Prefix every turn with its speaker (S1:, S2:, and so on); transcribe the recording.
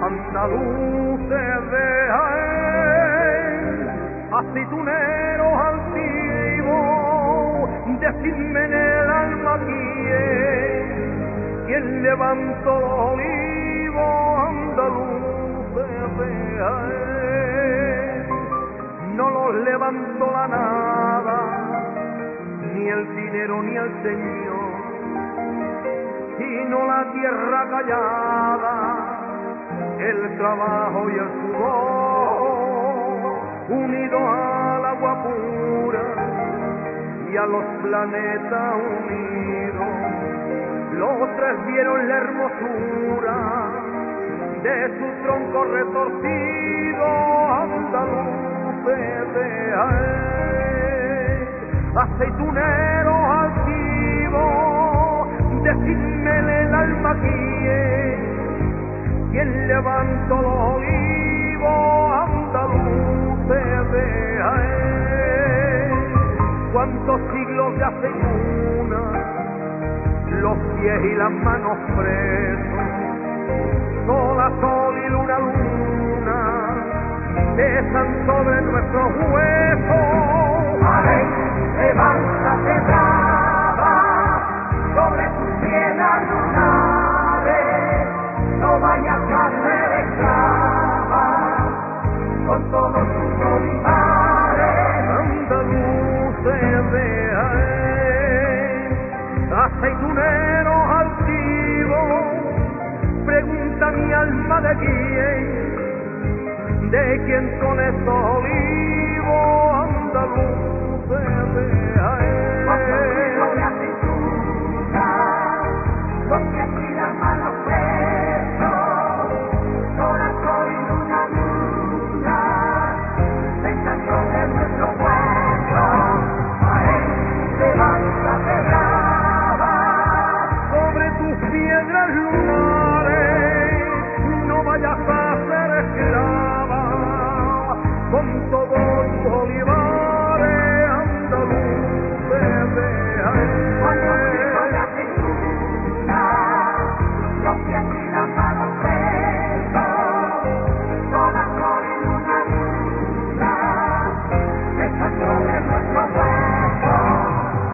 S1: andaluces de Jaén, aceituneros altivos, decidme en el alma quién levantó los olivos andaluces de Jaén. No los levantó la nada, ni el dinero ni el señor, sino la tierra callada, el trabajo y el sudor, unidos al agua pura y a los planetas unidos. Los tres vieron la hermosura de su tronco retorcido, andaluces de Jaén, aceituneros altivos, decidme el alma quién levantó los olivos andaluces de Jaén. Cuántos siglos de aceituna, los pies y las manos presos, sola sol y luna luna, pesan sobre nuestros huesos.
S2: Jaén, levántate brava, sobre tus piedras lunares, no vayas a ser esclava, con todos tus olivares.
S1: Andaluces de Jaén, aceituneros altivos, pregunta mi alma de quién son estos olivos andaluces de Jaén.
S2: Cuántos kilos de aceituna, los pies y las manos presos, sola sol y luna luna, pesan sobre nuestro pueblo. Jaén, levántate brava,
S1: sobre tus piedras lunares, no vayas a ser esclava, con